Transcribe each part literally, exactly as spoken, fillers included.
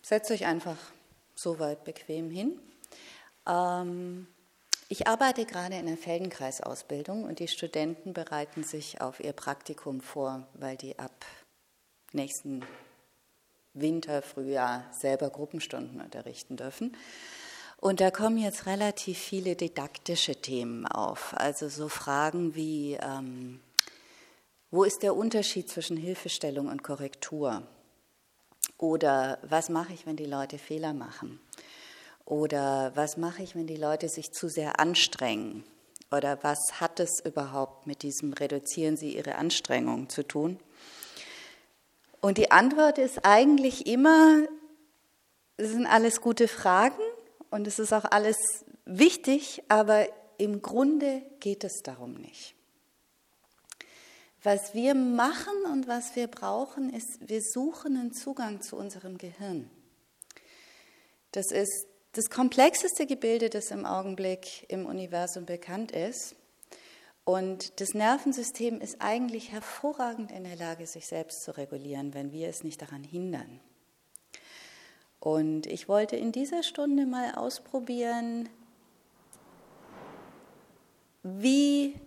Setzt euch einfach so weit bequem hin. Ähm, ich arbeite gerade in der Feldenkreisausbildung und die Studenten bereiten sich auf ihr Praktikum vor, weil die ab nächsten Winter, Frühjahr selber Gruppenstunden unterrichten dürfen. Und da kommen jetzt relativ viele didaktische Themen auf, also so Fragen wie, ähm, wo ist der Unterschied zwischen Hilfestellung und Korrektur? Oder was mache ich, wenn die Leute Fehler machen? Oder was mache ich, wenn die Leute sich zu sehr anstrengen? Oder was hat es überhaupt mit diesem Reduzieren Sie Ihre Anstrengung zu tun? Und die Antwort ist eigentlich immer, es sind alles gute Fragen und es ist auch alles wichtig, aber im Grunde geht es darum nicht. Was wir machen und was wir brauchen, ist, wir suchen einen Zugang zu unserem Gehirn. Das ist das komplexeste Gebilde, das im Augenblick im Universum bekannt ist. Und das Nervensystem ist eigentlich hervorragend in der Lage, sich selbst zu regulieren, wenn wir es nicht daran hindern. Und ich wollte in dieser Stunde mal ausprobieren, wie,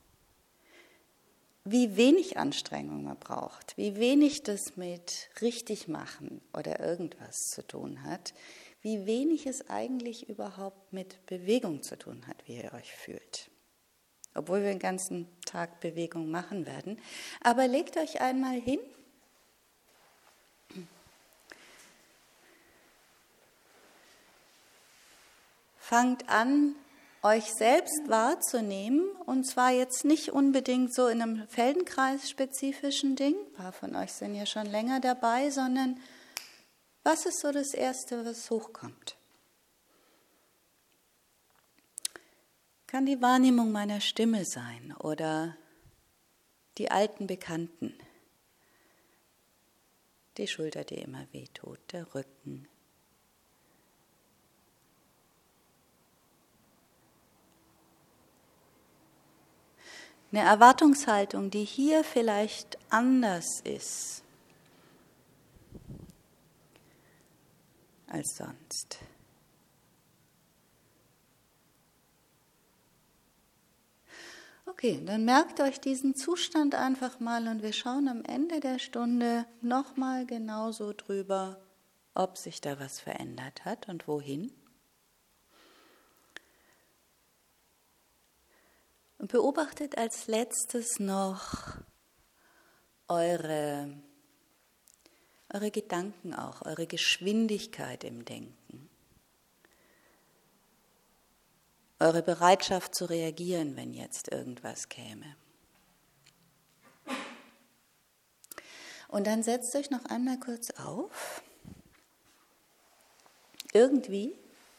wie wenig Anstrengung man braucht, wie wenig das mit Richtigmachen oder irgendwas zu tun hat, wie wenig es eigentlich überhaupt mit Bewegung zu tun hat, wie ihr euch fühlt. Obwohl wir den ganzen Tag Bewegung machen werden. Aber legt euch einmal hin. Fangt an, euch selbst wahrzunehmen, und zwar jetzt nicht unbedingt so in einem Feldenkreis-spezifischen Ding, ein paar von euch sind ja schon länger dabei, sondern was ist so das Erste, was hochkommt? Kann die Wahrnehmung meiner Stimme sein oder die alten Bekannten, die Schulter, die immer wehtut, der Rücken. Eine Erwartungshaltung, die hier vielleicht anders ist als sonst. Okay, dann merkt euch diesen Zustand einfach mal und wir schauen am Ende der Stunde nochmal genauso drüber, ob sich da was verändert hat und wohin. Und beobachtet als letztes noch eure, eure Gedanken auch, eure Geschwindigkeit im Denken. Eure Bereitschaft zu reagieren, wenn jetzt irgendwas käme. Und dann setzt euch noch einmal kurz auf. Irgendwie.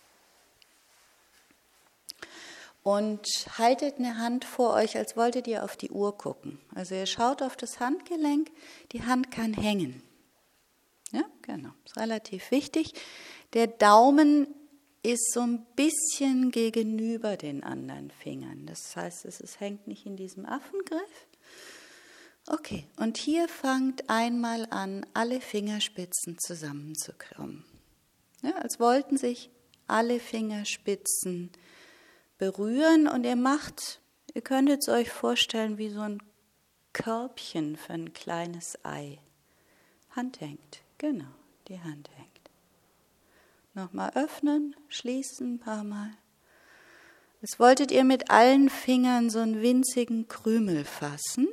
Und haltet eine Hand vor euch, als wolltet ihr auf die Uhr gucken. Also ihr schaut auf das Handgelenk, die Hand kann hängen. Ja, genau, ist relativ wichtig. Der Daumen ist so ein bisschen gegenüber den anderen Fingern. Das heißt, es, es hängt nicht in diesem Affengriff. Okay, und hier fangt einmal an, alle Fingerspitzen zusammenzukrümmen. Ja, als wollten sich alle Fingerspitzen berühren und ihr macht, ihr könntet es euch vorstellen, wie so ein Körbchen für ein kleines Ei. Hand hängt, genau, die Hand hängt. Nochmal öffnen, schließen ein paar Mal. Jetzt wolltet ihr mit allen Fingern so einen winzigen Krümel fassen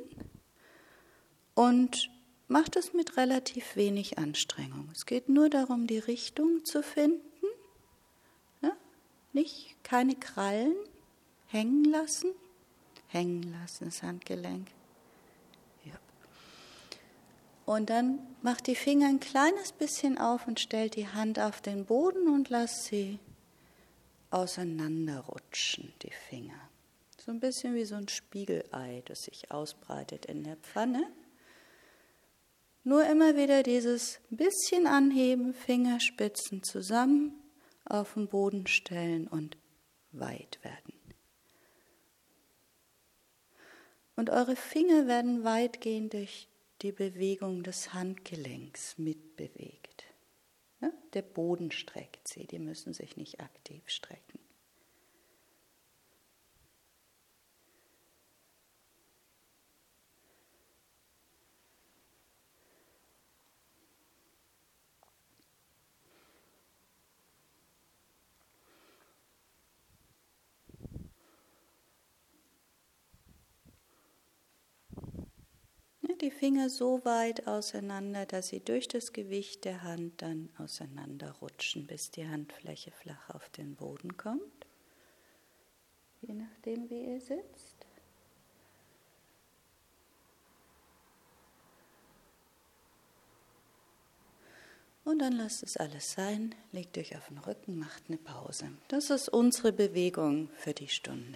und macht es mit relativ wenig Anstrengung. Es geht nur darum, die Richtung zu finden. Ja? Nicht, keine Krallen, hängen lassen. Hängen lassen, das Handgelenk. Ja. Und dann macht die Finger ein kleines bisschen auf und stellt die Hand auf den Boden und lasst sie auseinanderrutschen, die Finger. So ein bisschen wie so ein Spiegelei, das sich ausbreitet in der Pfanne. Nur immer wieder dieses bisschen anheben, Fingerspitzen zusammen, auf den Boden stellen und weit werden. Und eure Finger werden weitgehend durch die Bewegung des Handgelenks mitbewegt. Ja, der Boden streckt sie, die müssen sich nicht aktiv strecken. Die Finger so weit auseinander, dass sie durch das Gewicht der Hand dann auseinanderrutschen, bis die Handfläche flach auf den Boden kommt. Je nachdem, wie ihr sitzt. Und dann lasst es alles sein, legt euch auf den Rücken, macht eine Pause. Das ist unsere Bewegung für die Stunde.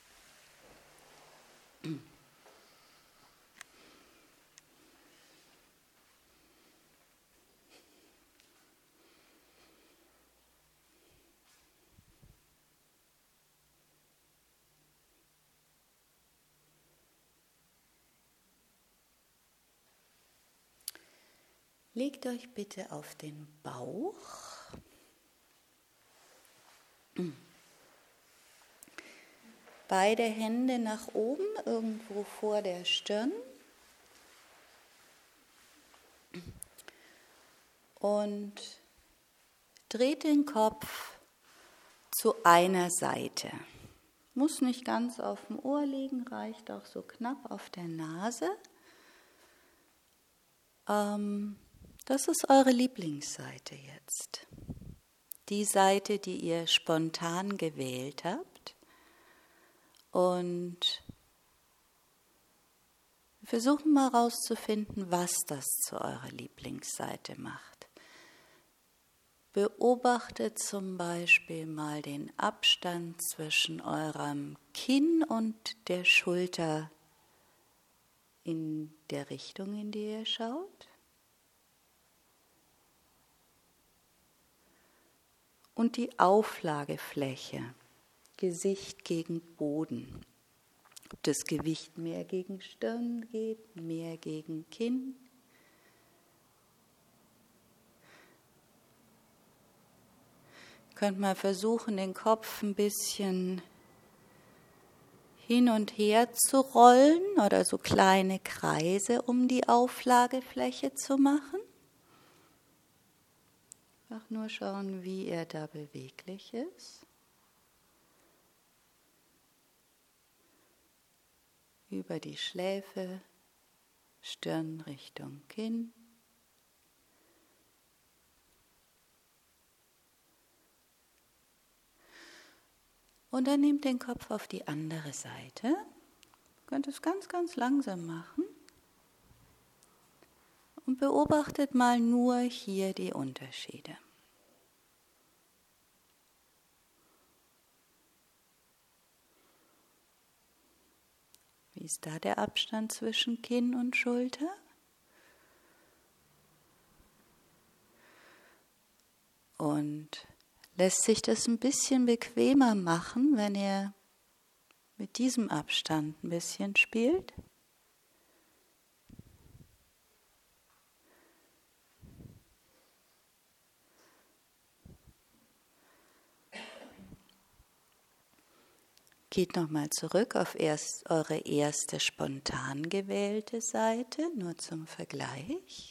Legt euch bitte auf den Bauch. Beide Hände nach oben, irgendwo vor der Stirn. Und dreht den Kopf zu einer Seite. Muss nicht ganz auf dem Ohr liegen, reicht auch so knapp auf der Nase. Ähm, Das ist eure Lieblingsseite jetzt. Die Seite, die ihr spontan gewählt habt. Und wir versuchen mal herauszufinden, was das zu eurer Lieblingsseite macht. Beobachtet zum Beispiel mal den Abstand zwischen eurem Kinn und der Schulter in der Richtung, in die ihr schaut. Und die Auflagefläche, Gesicht gegen Boden. Ob das Gewicht mehr gegen Stirn geht, mehr gegen Kinn. Ihr könnt mal versuchen, den Kopf ein bisschen hin und her zu rollen oder so kleine Kreise um die Auflagefläche zu machen. Einfach nur schauen, wie er da beweglich ist. Über die Schläfe, Stirn Richtung Kinn. Und dann nehmt den Kopf auf die andere Seite. Ihr könnt es ganz, ganz langsam machen. Und beobachtet mal nur hier die Unterschiede. Wie ist da der Abstand zwischen Kinn und Schulter? Und lässt sich das ein bisschen bequemer machen, wenn ihr mit diesem Abstand ein bisschen spielt? Geht nochmal zurück auf erst eure erste spontan gewählte Seite, nur zum Vergleich.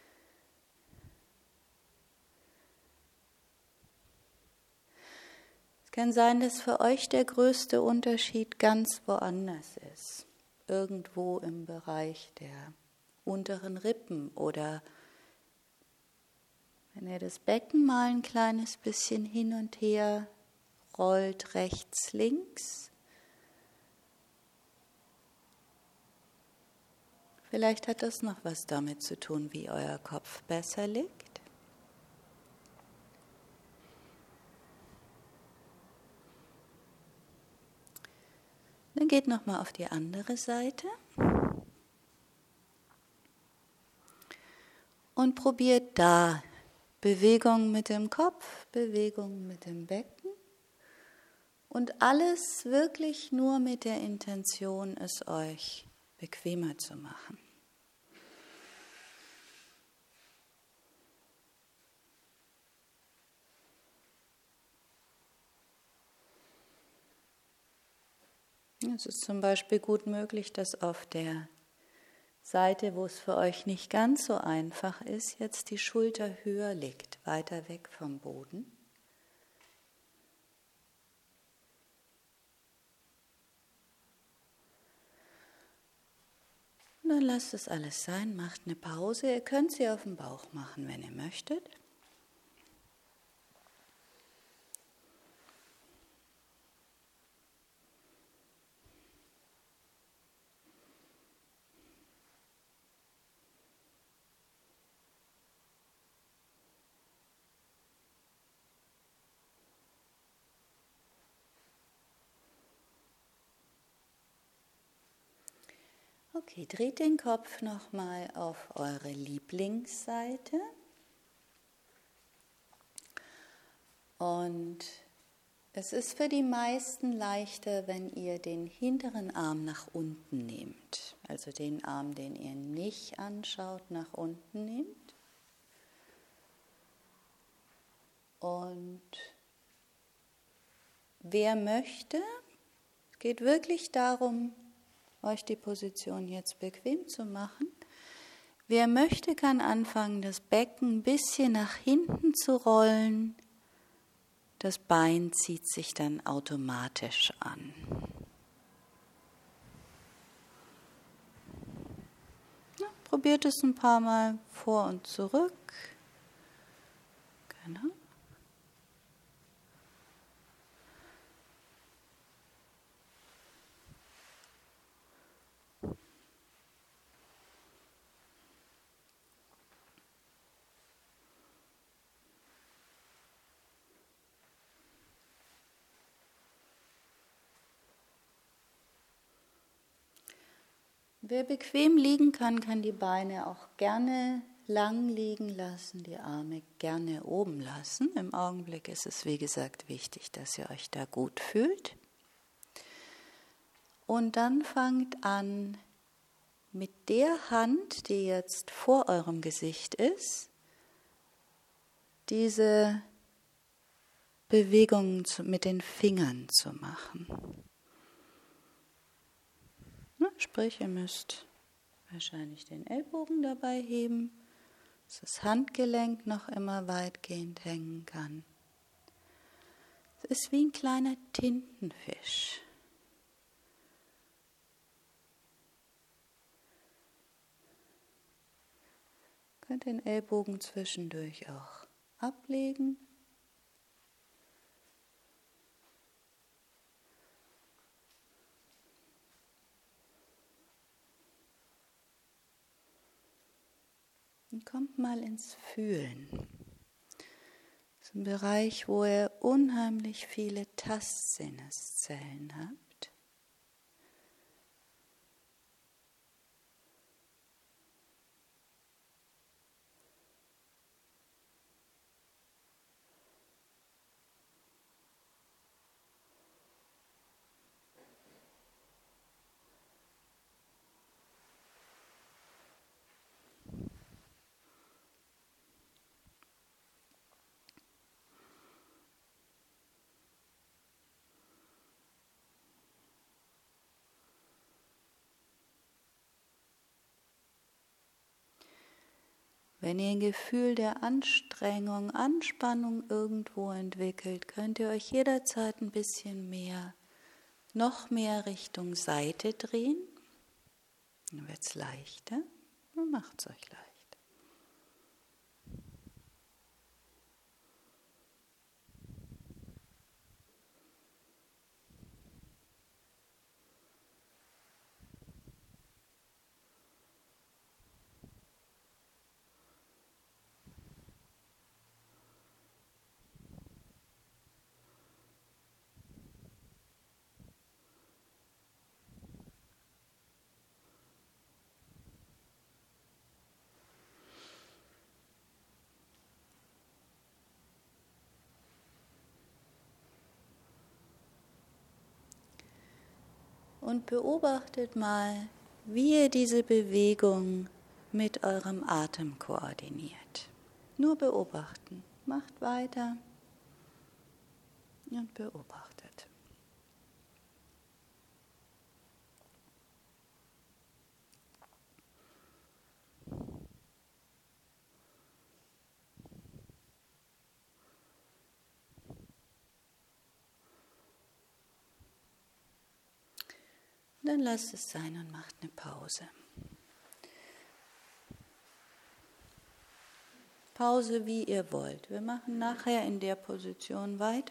Es kann sein, dass für euch der größte Unterschied ganz woanders ist. Irgendwo im Bereich der unteren Rippen oder wenn ihr das Becken mal ein kleines bisschen hin und her rollt, rechts, links. Vielleicht hat das noch was damit zu tun, wie euer Kopf besser liegt. Dann geht nochmal auf die andere Seite und probiert da Bewegung mit dem Kopf, Bewegung mit dem Becken. Und alles wirklich nur mit der Intention, es euch bequemer zu machen. Es ist zum Beispiel gut möglich, dass auf der Seite, wo es für euch nicht ganz so einfach ist, jetzt die Schulter höher liegt, weiter weg vom Boden. Und dann lasst es alles sein, macht eine Pause. Ihr könnt sie auf dem Bauch machen, wenn ihr möchtet. Okay, dreht den Kopf nochmal auf eure Lieblingsseite und es ist für die meisten leichter, wenn ihr den hinteren Arm nach unten nehmt, also den Arm, den ihr nicht anschaut, nach unten nehmt und wer möchte, es geht wirklich darum, euch die Position jetzt bequem zu machen. Wer möchte, kann anfangen, das Becken ein bisschen nach hinten zu rollen. Das Bein zieht sich dann automatisch an. Ja, probiert es ein paar Mal vor und zurück. Genau. Wer bequem liegen kann, kann die Beine auch gerne lang liegen lassen, die Arme gerne oben lassen. Im Augenblick ist es, wie gesagt, wichtig, dass ihr euch da gut fühlt. Und dann fangt an, mit der Hand, die jetzt vor eurem Gesicht ist, diese Bewegungen mit den Fingern zu machen. Na, sprich, ihr müsst wahrscheinlich den Ellbogen dabei heben, dass das Handgelenk noch immer weitgehend hängen kann. Es ist wie ein kleiner Tintenfisch. Ihr könnt den Ellbogen zwischendurch auch ablegen. Und kommt mal ins Fühlen. Das ist ein Bereich, wo ihr unheimlich viele Tastsinneszellen habt. Wenn ihr ein Gefühl der Anstrengung, Anspannung irgendwo entwickelt, könnt ihr euch jederzeit ein bisschen mehr, noch mehr Richtung Seite drehen. Dann wird es leichter und macht es euch leicht. Und beobachtet mal, wie ihr diese Bewegung mit eurem Atem koordiniert. Nur beobachten. Macht weiter und beobachtet. Dann lasst es sein und macht eine Pause. Pause, wie ihr wollt. Wir machen nachher in der Position weiter.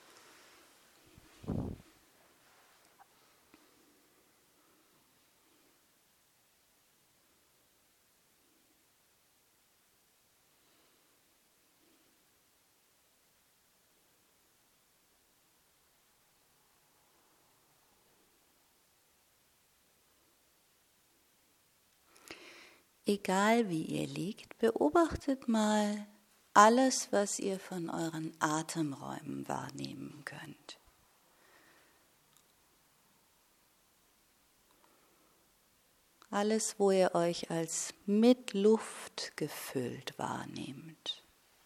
Egal wie ihr liegt, beobachtet mal alles, was ihr von euren Atemräumen wahrnehmen könnt. Alles, wo ihr euch als mit Luft gefüllt wahrnehmt.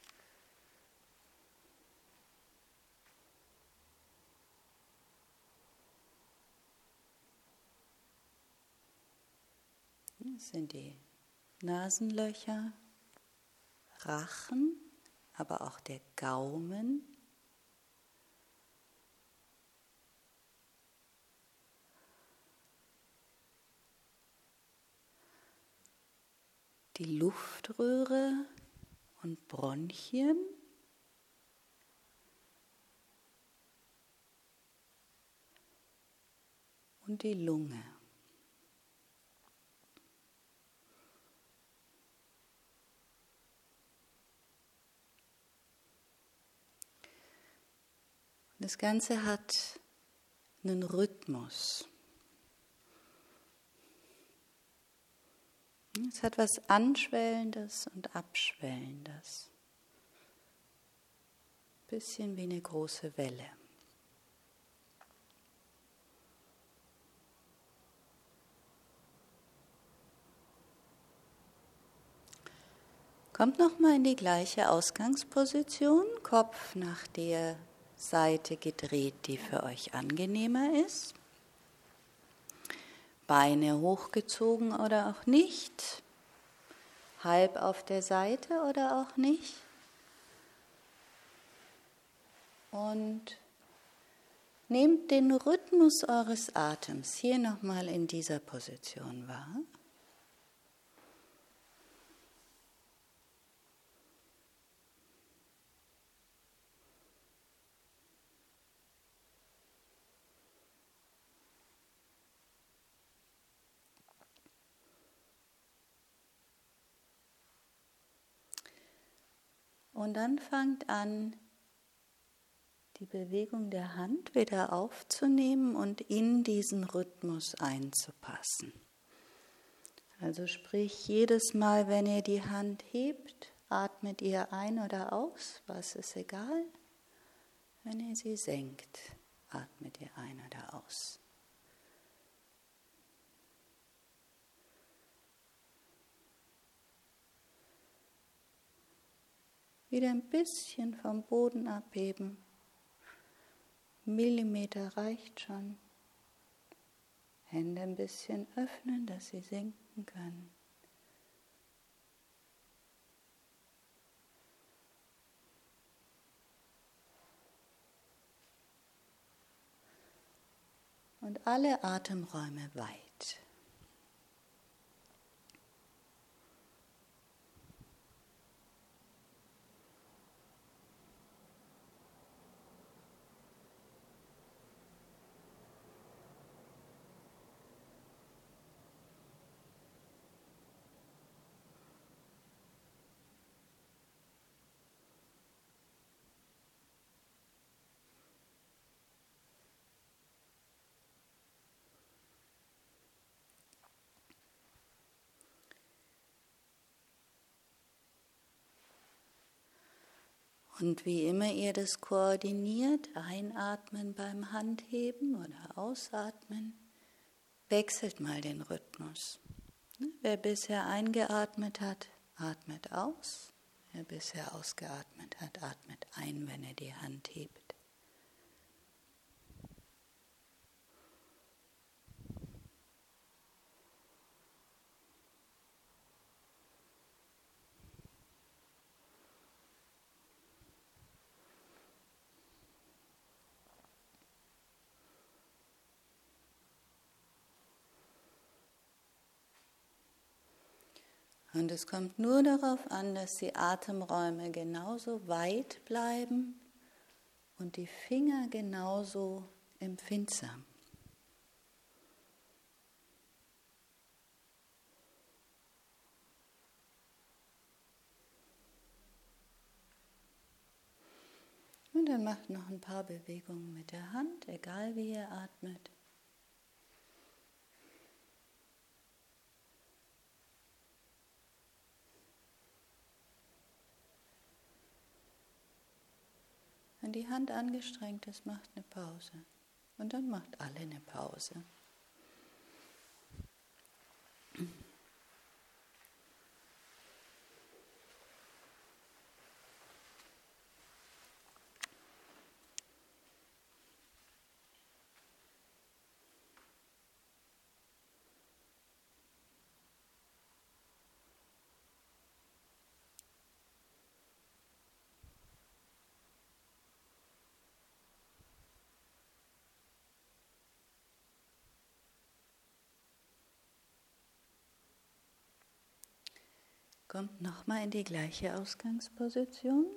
Das sind die Nasenlöcher, Rachen, aber auch der Gaumen. Die Luftröhre und Bronchien. Und die Lunge. Das Ganze hat einen Rhythmus. Es hat was Anschwellendes und Abschwellendes. Bisschen wie eine große Welle. Kommt nochmal in die gleiche Ausgangsposition, Kopf nach der Seite gedreht, die für euch angenehmer ist. Beine hochgezogen oder auch nicht. Halb auf der Seite oder auch nicht. Und nehmt den Rhythmus eures Atems hier nochmal in dieser Position wahr. Und dann fangt an, die Bewegung der Hand wieder aufzunehmen und in diesen Rhythmus einzupassen. Also sprich, jedes Mal, wenn ihr die Hand hebt, atmet ihr ein oder aus, was ist egal. Wenn ihr sie senkt, atmet ihr ein oder aus. Wieder ein bisschen vom Boden abheben. Millimeter reicht schon. Hände ein bisschen öffnen, dass sie sinken können. Und alle Atemräume weit. Und wie immer ihr das koordiniert, einatmen beim Handheben oder ausatmen, wechselt mal den Rhythmus. Wer bisher eingeatmet hat, atmet aus. Wer bisher ausgeatmet hat, atmet ein, wenn er die Hand hebt. Und es kommt nur darauf an, dass die Atemräume genauso weit bleiben und die Finger genauso empfindsam. Und dann macht noch ein paar Bewegungen mit der Hand, egal wie ihr atmet. Wenn die Hand angestrengt ist, macht eine Pause. Und dann macht alle eine Pause. Kommt nochmal in die gleiche Ausgangsposition.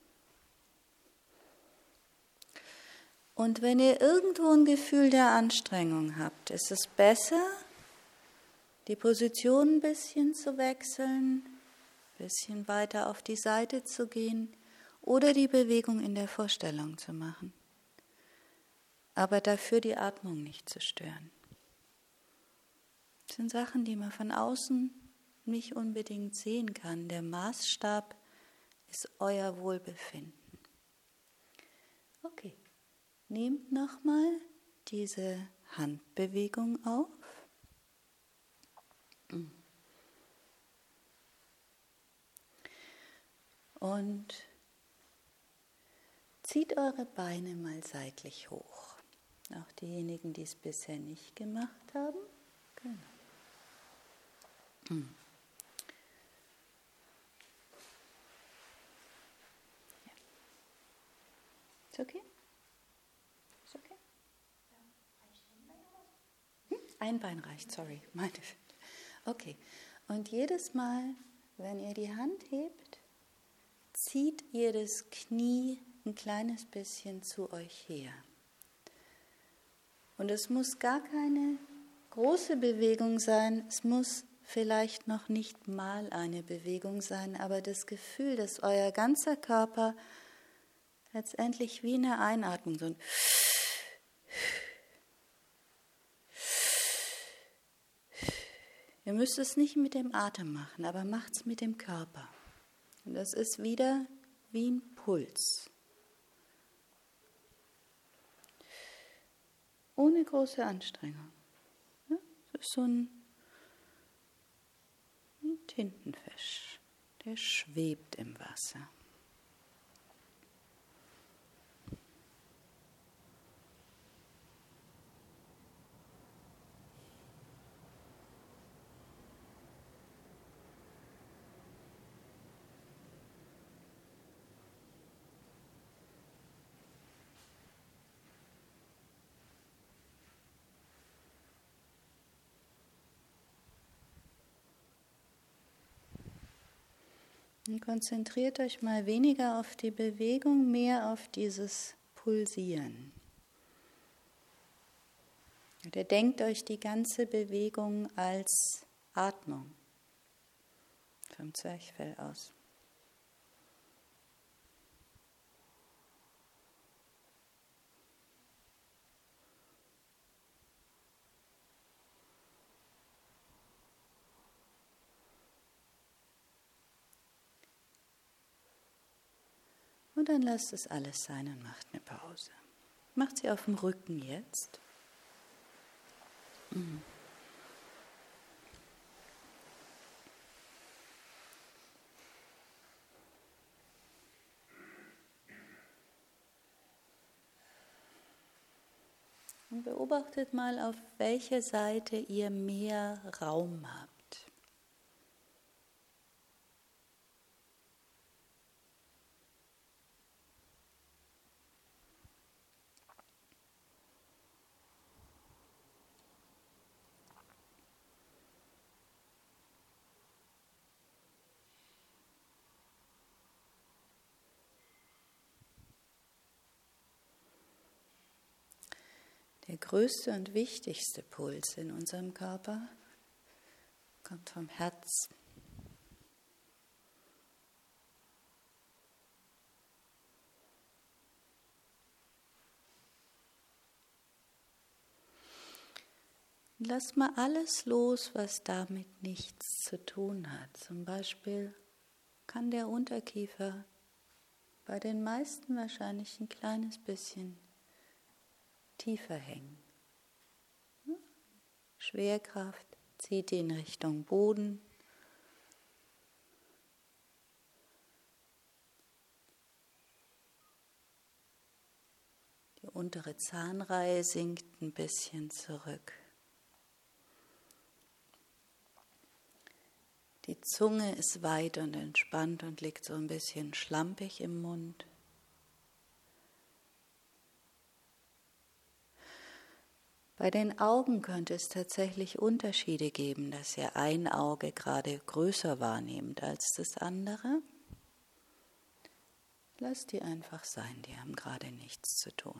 Und wenn ihr irgendwo ein Gefühl der Anstrengung habt, ist es besser, die Position ein bisschen zu wechseln, ein bisschen weiter auf die Seite zu gehen oder die Bewegung in der Vorstellung zu machen. Aber dafür die Atmung nicht zu stören. Das sind Sachen, die man von außen nicht unbedingt sehen kann. Der Maßstab ist euer Wohlbefinden. Okay, nehmt nochmal diese Handbewegung auf. Und zieht eure Beine mal seitlich hoch. Auch diejenigen, die es bisher nicht gemacht haben. Genau. Hm. Ja. Ist okay? Ist okay? Hm? Ein Bein reicht, sorry. Meine. Okay. Und jedes Mal, wenn ihr die Hand hebt, zieht ihr das Knie ein kleines bisschen zu euch her. Und es muss gar keine große Bewegung sein, es muss vielleicht noch nicht mal eine Bewegung sein, aber das Gefühl, dass euer ganzer Körper letztendlich wie eine Einatmung so ein Ihr müsst es nicht mit dem Atem machen, aber macht es mit dem Körper. Und das ist wieder wie ein Puls. Ohne große Anstrengung. Ja, das ist so ein, ein Tintenfisch, der schwebt im Wasser. Und konzentriert euch mal weniger auf die Bewegung, mehr auf dieses Pulsieren. Oder denkt euch die ganze Bewegung als Atmung vom Zwerchfell aus. Und dann lasst es alles sein und macht eine Pause. Macht sie auf dem Rücken jetzt. Mhm. Und beobachtet mal, auf welcher Seite ihr mehr Raum habt. Der größte und wichtigste Puls in unserem Körper kommt vom Herz. Lass mal alles los, was damit nichts zu tun hat. Zum Beispiel kann der Unterkiefer bei den meisten wahrscheinlich ein kleines bisschen tiefer hängen. Schwerkraft zieht ihn Richtung Boden. Die untere Zahnreihe sinkt ein bisschen zurück. Die Zunge ist weit und entspannt und liegt so ein bisschen schlampig im Mund. Bei den Augen könnte es tatsächlich Unterschiede geben, dass ihr ein Auge gerade größer wahrnehmt als das andere. Lasst die einfach sein, die haben gerade nichts zu tun.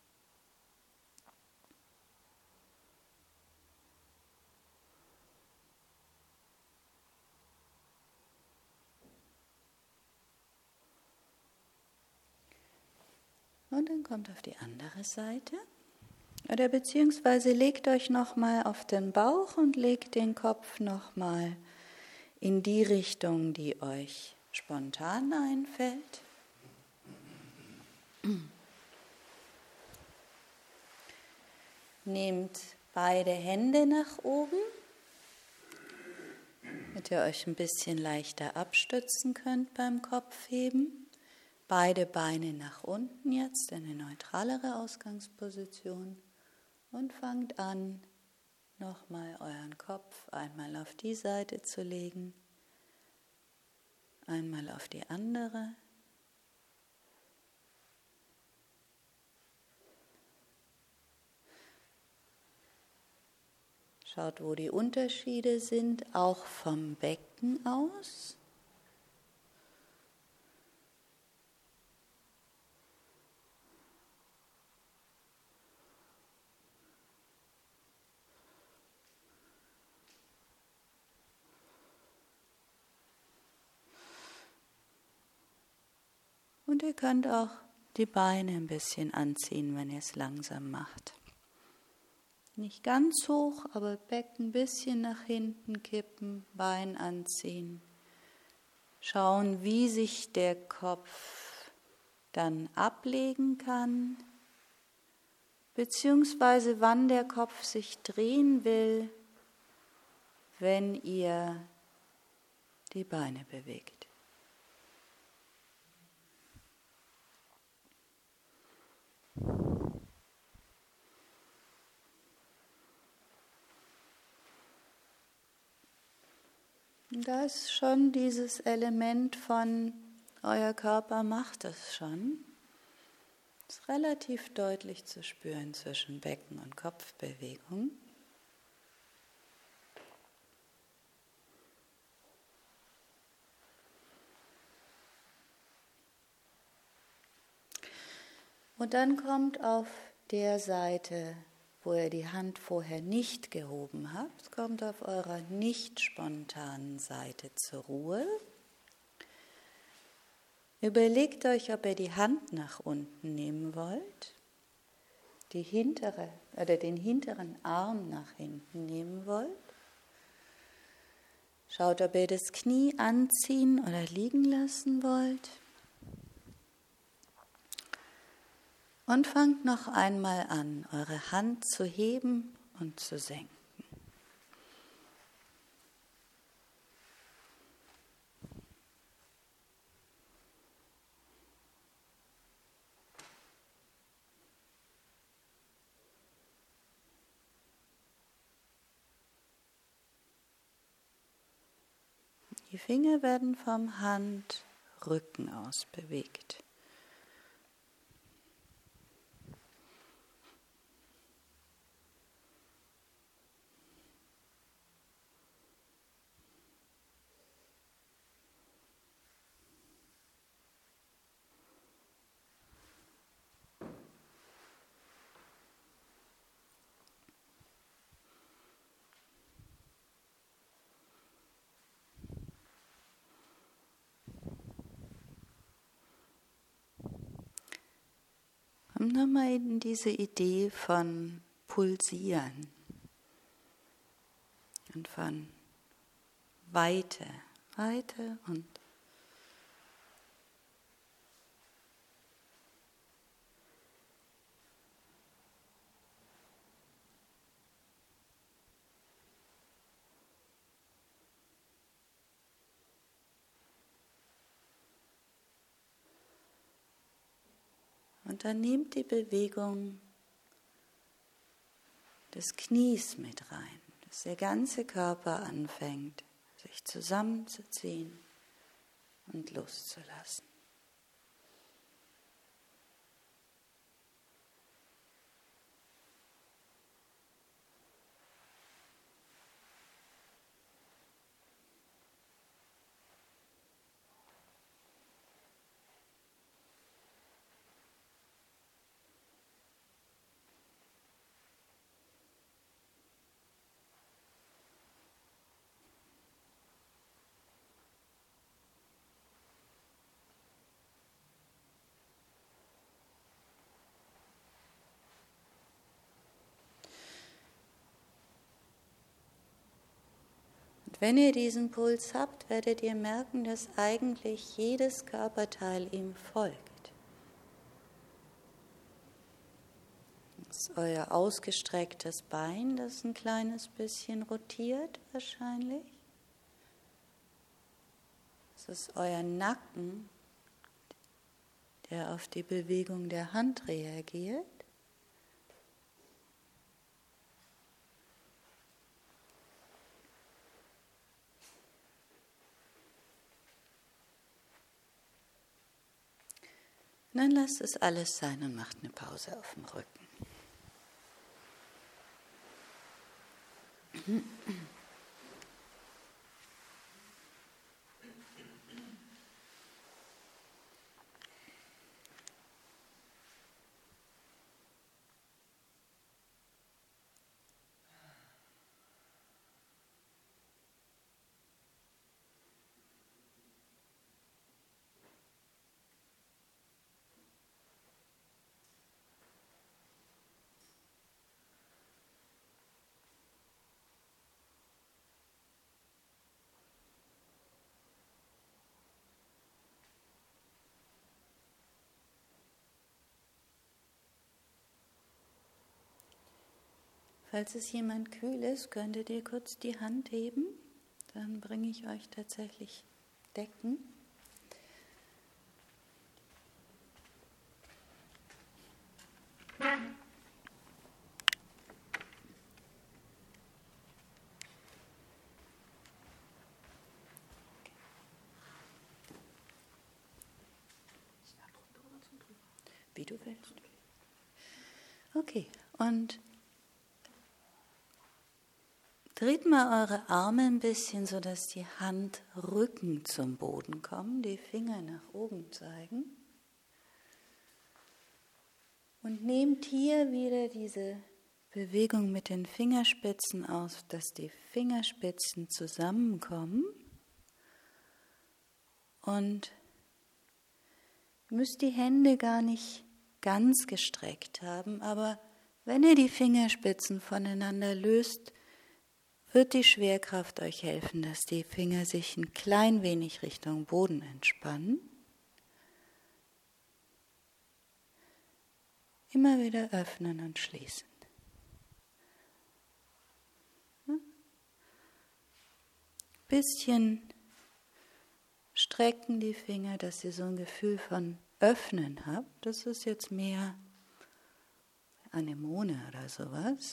Und dann kommt auf die andere Seite. Oder beziehungsweise legt euch nochmal auf den Bauch und legt den Kopf nochmal in die Richtung, die euch spontan einfällt. Nehmt beide Hände nach oben, damit ihr euch ein bisschen leichter abstützen könnt beim Kopfheben. Beide Beine nach unten jetzt in eine neutralere Ausgangsposition und fangt an, nochmal euren Kopf einmal auf die Seite zu legen, einmal auf die andere. Schaut, wo die Unterschiede sind, auch vom Becken aus. Und ihr könnt auch die Beine ein bisschen anziehen, wenn ihr es langsam macht. Nicht ganz hoch, aber Becken ein bisschen nach hinten kippen, Bein anziehen. Schauen, wie sich der Kopf dann ablegen kann, beziehungsweise wann der Kopf sich drehen will, wenn ihr die Beine bewegt. Da ist schon dieses Element von, euer Körper macht es schon. Ist relativ deutlich zu spüren zwischen Becken- und Kopfbewegung. Und dann kommt auf der Seite, wo ihr die Hand vorher nicht gehoben habt, kommt auf eurer nicht spontanen Seite zur Ruhe. Überlegt euch, ob ihr die Hand nach unten nehmen wollt, die hintere oder den hinteren Arm nach hinten nehmen wollt. Schaut, ob ihr das Knie anziehen oder liegen lassen wollt. Und fangt noch einmal an, eure Hand zu heben und zu senken. Die Finger werden vom Handrücken aus bewegt. Kommt nochmal in diese Idee von Pulsieren und von Weite, Weite und Und dann nehmt die Bewegung des Knies mit rein, dass der ganze Körper anfängt, sich zusammenzuziehen und loszulassen. Wenn ihr diesen Puls habt, werdet ihr merken, dass eigentlich jedes Körperteil ihm folgt. Das ist euer ausgestrecktes Bein, das ein kleines bisschen rotiert wahrscheinlich. Das ist euer Nacken, der auf die Bewegung der Hand reagiert. Und dann lasst es alles sein und macht eine Pause auf dem Rücken. Falls es jemand kühl ist, könntet ihr kurz die Hand heben. Dann bringe ich euch tatsächlich Decken. Wie du willst. Okay, und dreht mal eure Arme ein bisschen, sodass die Handrücken zum Boden kommen, die Finger nach oben zeigen. Und nehmt hier wieder diese Bewegung mit den Fingerspitzen auf, dass die Fingerspitzen zusammenkommen. Und ihr müsst die Hände gar nicht ganz gestreckt haben, aber wenn ihr die Fingerspitzen voneinander löst, wird die Schwerkraft euch helfen, dass die Finger sich ein klein wenig Richtung Boden entspannen. Immer wieder öffnen und schließen. Bisschen strecken die Finger, dass ihr so ein Gefühl von Öffnen habt. Das ist jetzt mehr Anemone oder sowas.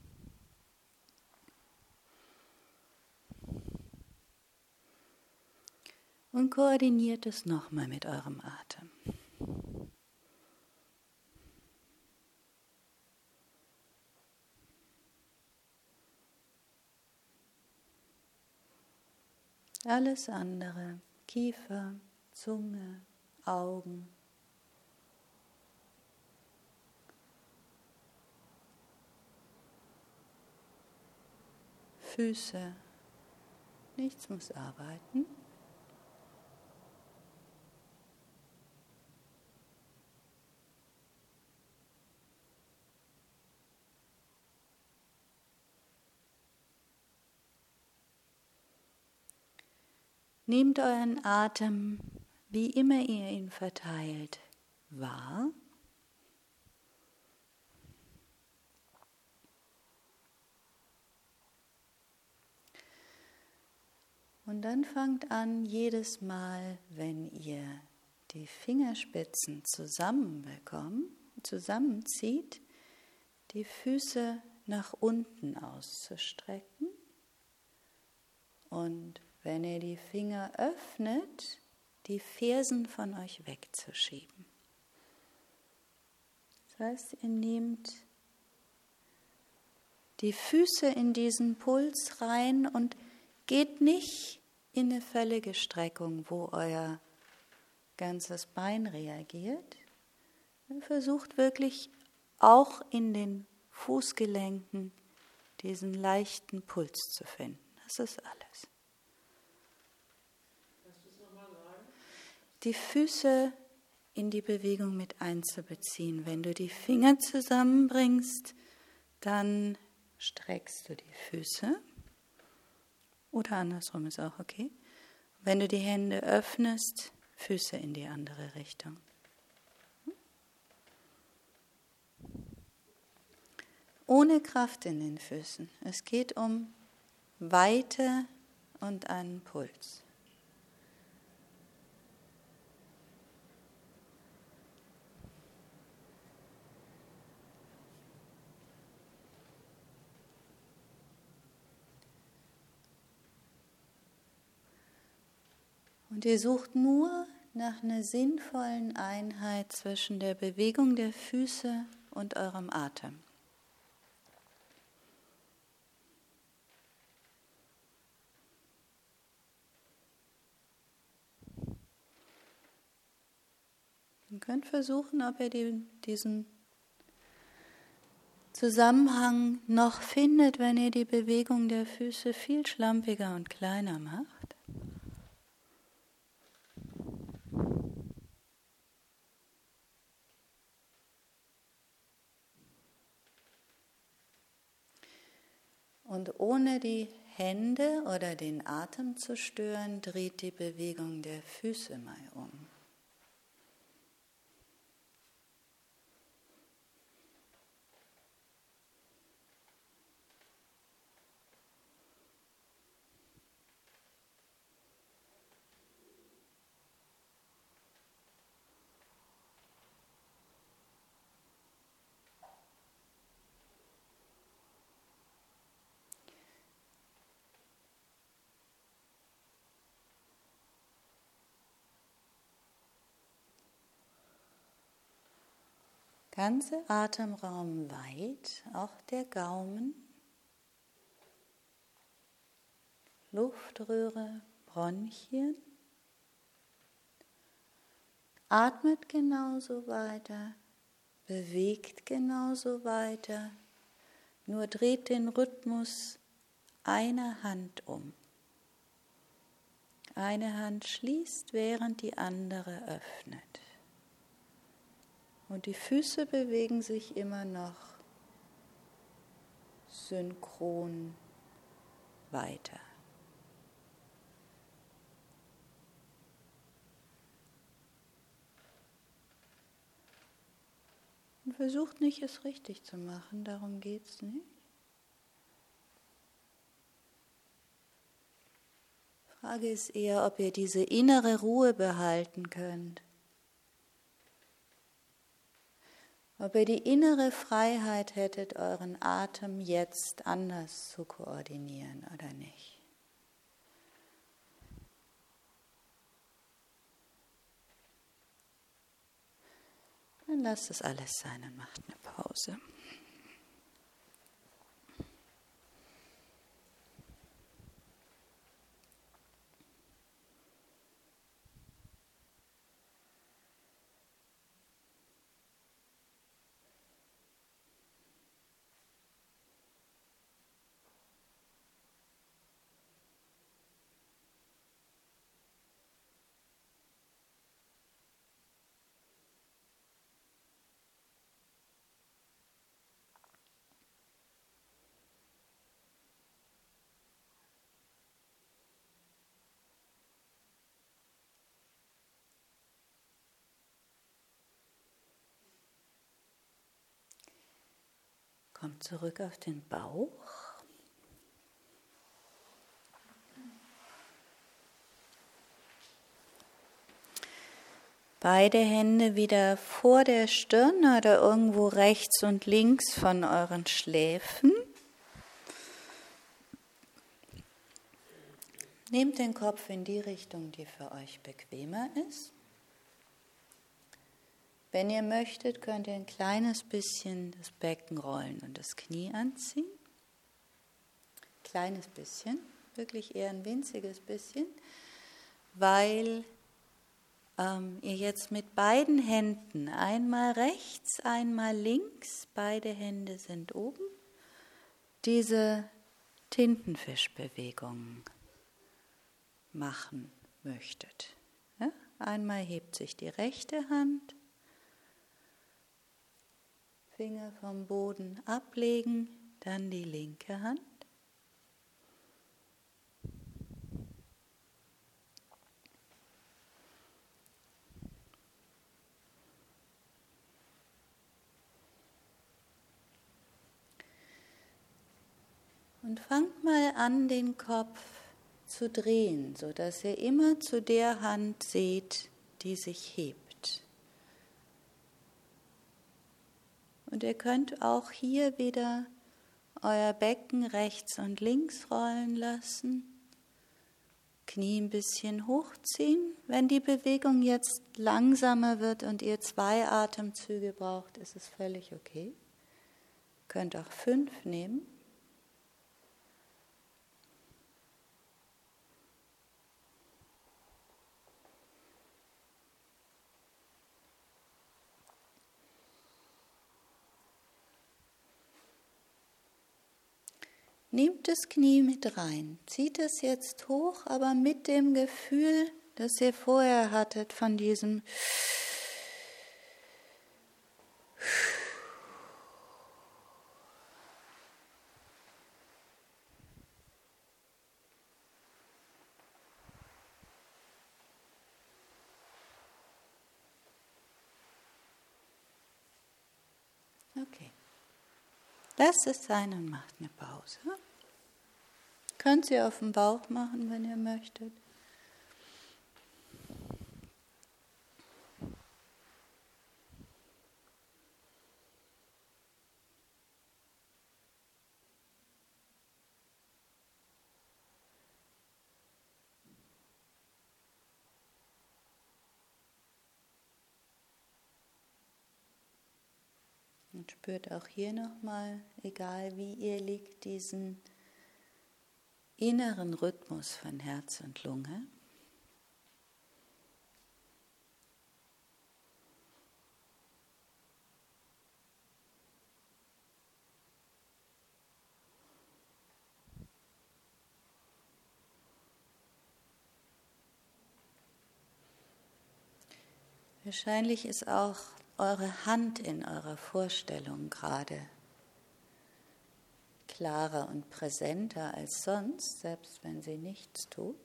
Und koordiniert es nochmal mit eurem Atem. Alles andere, Kiefer, Zunge, Augen, Füße, nichts muss arbeiten. Nehmt euren Atem, wie immer ihr ihn verteilt, wahr. Und dann fangt an, jedes Mal, wenn ihr die Fingerspitzen zusammenbekommt, zusammenzieht, die Füße nach unten auszustrecken. Und wenn ihr die Finger öffnet, die Fersen von euch wegzuschieben. Das heißt, ihr nehmt die Füße in diesen Puls rein und geht nicht in eine völlige Streckung, wo euer ganzes Bein reagiert. Versucht wirklich auch in den Fußgelenken diesen leichten Puls zu finden. Das ist alles. Die Füße in die Bewegung mit einzubeziehen. Wenn du die Finger zusammenbringst, dann streckst du die Füße. Oder andersrum ist auch okay. Wenn du die Hände öffnest, Füße in die andere Richtung. Ohne Kraft in den Füßen. Es geht um Weite und einen Puls. Und ihr sucht nur nach einer sinnvollen Einheit zwischen der Bewegung der Füße und eurem Atem. Ihr könnt versuchen, ob ihr die, diesen Zusammenhang noch findet, wenn ihr die Bewegung der Füße viel schlampiger und kleiner macht. Und ohne die Hände oder den Atem zu stören, dreht die Bewegung der Füße mal um. Ganze Atemraum weit, auch der Gaumen, Luftröhre, Bronchien. Atmet genauso weiter, bewegt genauso weiter, nur dreht den Rhythmus einer Hand um. Eine Hand schließt, während die andere öffnet. Und die Füße bewegen sich immer noch synchron weiter. Und versucht nicht, es richtig zu machen, darum geht es nicht. Die Frage ist eher, ob ihr diese innere Ruhe behalten könnt. Ob ihr die innere Freiheit hättet, euren Atem jetzt anders zu koordinieren oder nicht. Dann lasst es alles sein und macht eine Pause. Kommt zurück auf den Bauch. Beide Hände wieder vor der Stirn oder irgendwo rechts und links von euren Schläfen. Nehmt den Kopf in die Richtung, die für euch bequemer ist. Wenn ihr möchtet, könnt ihr ein kleines bisschen das Becken rollen und das Knie anziehen. Kleines bisschen, wirklich eher ein winziges bisschen, weil ähm, ihr jetzt mit beiden Händen, einmal rechts, einmal links, beide Hände sind oben, diese Tintenfischbewegungen machen möchtet. Ja? Einmal hebt sich die rechte Hand, Finger vom Boden ablegen, dann die linke Hand. Und fangt mal an, den Kopf zu drehen, sodass ihr immer zu der Hand seht, die sich hebt. Und ihr könnt auch hier wieder euer Becken rechts und links rollen lassen, Knie ein bisschen hochziehen. Wenn die Bewegung jetzt langsamer wird und ihr zwei Atemzüge braucht, ist es völlig okay. Ihr könnt auch fünf nehmen. Nehmt das Knie mit rein, zieht es jetzt hoch, aber mit dem Gefühl, das ihr vorher hattet von diesem Okay. Lasst es sein und macht eine Pause. Könnt ihr auf dem Bauch machen, wenn ihr möchtet. Und spürt auch hier nochmal, egal wie ihr liegt, diesen inneren Rhythmus von Herz und Lunge. Wahrscheinlich ist auch eure Hand in eurer Vorstellung gerade klarer und präsenter als sonst, selbst wenn sie nichts tut.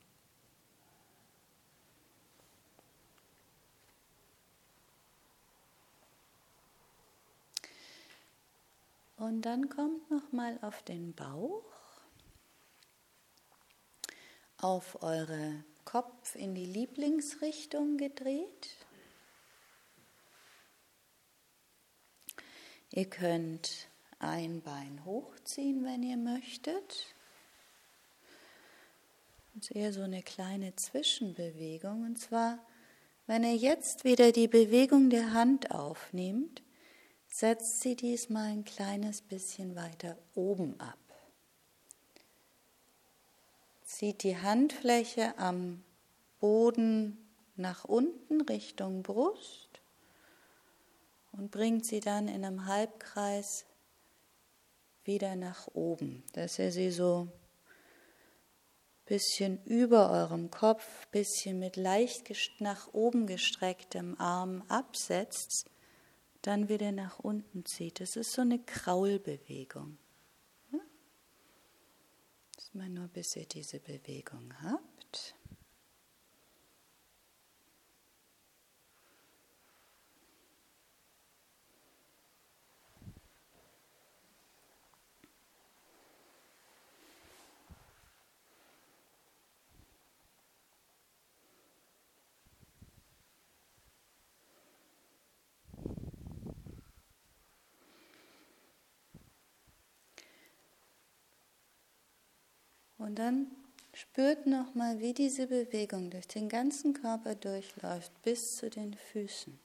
Und dann kommt nochmal auf den Bauch, auf eure Kopf in die Lieblingsrichtung gedreht. Ihr könnt ein Bein hochziehen, wenn ihr möchtet. Das ist eher so eine kleine Zwischenbewegung. Und zwar, wenn ihr jetzt wieder die Bewegung der Hand aufnehmt, setzt sie diesmal ein kleines bisschen weiter oben ab. Zieht die Handfläche am Boden nach unten Richtung Brust und bringt sie dann in einem Halbkreis wieder nach oben, dass ihr sie so ein bisschen über eurem Kopf, ein bisschen mit leicht nach oben gestrecktem Arm absetzt, dann wieder nach unten zieht. Das ist so eine Kraulbewegung. Ja? Das ist mal nur, bis ihr diese Bewegung habt. Und dann spürt nochmal, wie diese Bewegung durch den ganzen Körper durchläuft, bis zu den Füßen.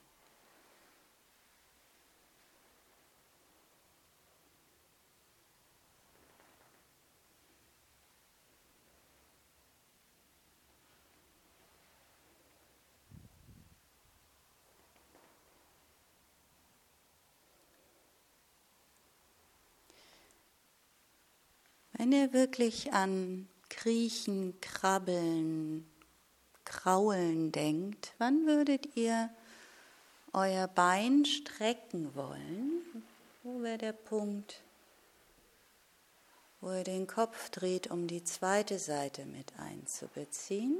Wenn ihr wirklich an Kriechen, Krabbeln, Kraulen denkt, wann würdet ihr euer Bein strecken wollen? Wo wäre der Punkt, wo ihr den Kopf dreht, um die zweite Seite mit einzubeziehen?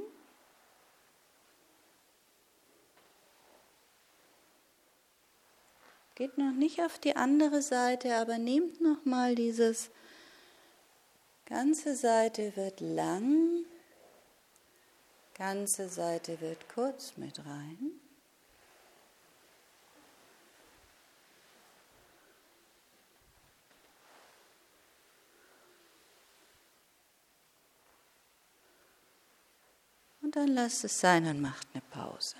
Geht noch nicht auf die andere Seite, aber nehmt noch mal dieses ganze Seite wird lang, ganze Seite wird kurz mit rein. Und dann lasst es sein und macht eine Pause.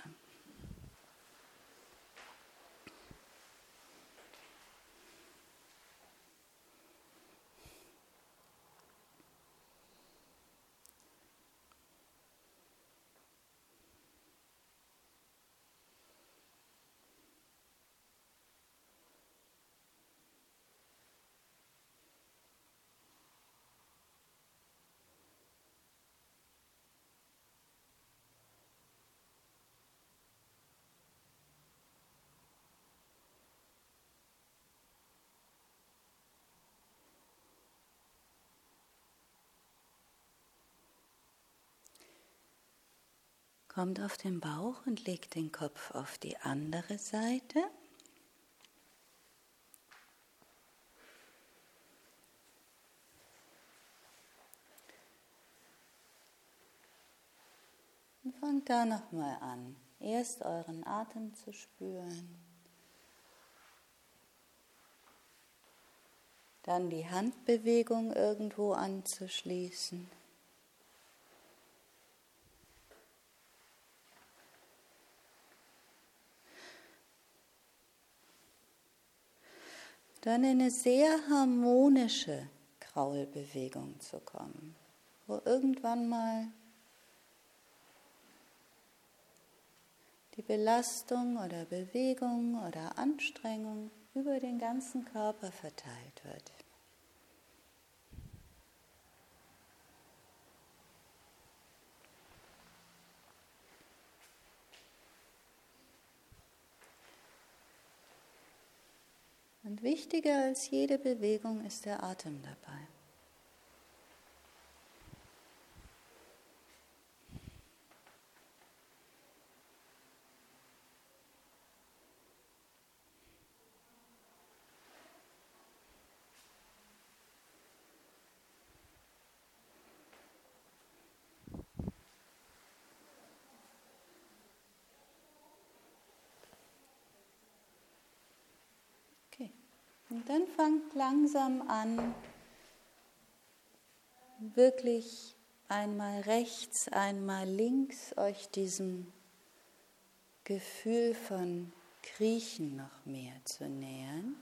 Kommt auf den Bauch und legt den Kopf auf die andere Seite. Und fangt da nochmal an, erst euren Atem zu spüren, dann die Handbewegung irgendwo anzuschließen. Dann in eine sehr harmonische Kraulbewegung zu kommen, wo irgendwann mal die Belastung oder Bewegung oder Anstrengung über den ganzen Körper verteilt wird. Und wichtiger als jede Bewegung ist der Atem dabei. Und dann fangt langsam an, wirklich einmal rechts, einmal links euch diesem Gefühl von Kriechen noch mehr zu nähern.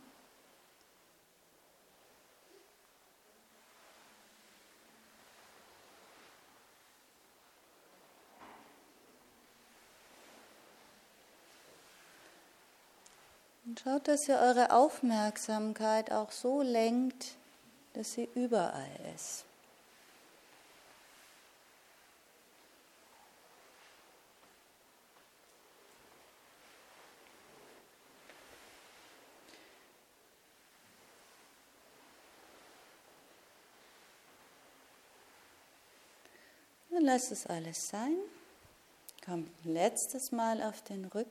Und schaut, dass ihr eure Aufmerksamkeit auch so lenkt, dass sie überall ist. Dann lasst es alles sein. Kommt ein letztes Mal auf den Rücken.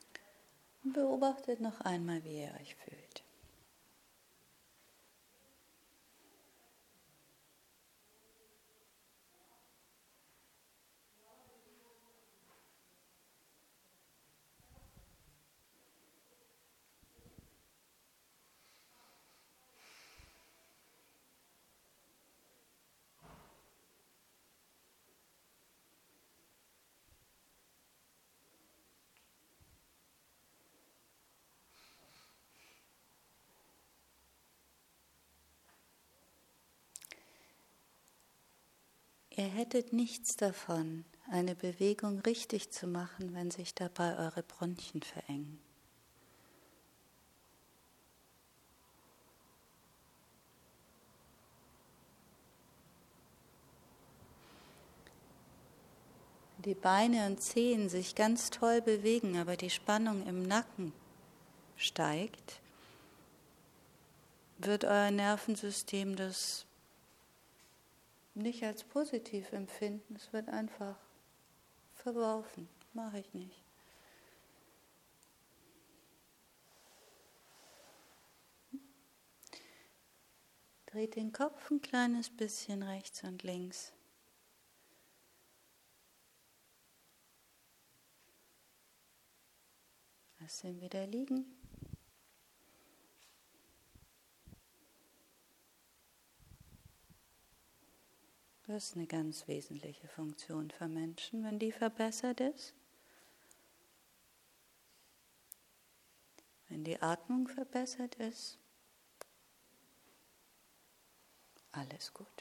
Beobachtet noch einmal, wie ihr euch fühlt. Ihr hättet nichts davon, eine Bewegung richtig zu machen, wenn sich dabei eure Bronchien verengen. Die Beine und Zehen sich ganz toll bewegen, aber die Spannung im Nacken steigt, wird euer Nervensystem das nicht als positiv empfinden. Es wird einfach verworfen. Mache ich nicht. Dreht den Kopf ein kleines bisschen rechts und links. Lass ihn wieder liegen. Das ist eine ganz wesentliche Funktion für Menschen, wenn die verbessert ist. Wenn die Atmung verbessert ist, alles gut.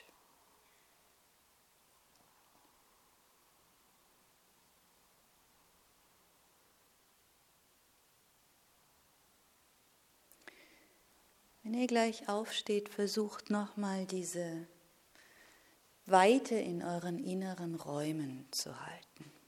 Wenn ihr gleich aufsteht, versucht nochmal diese Weite in euren inneren Räumen zu halten.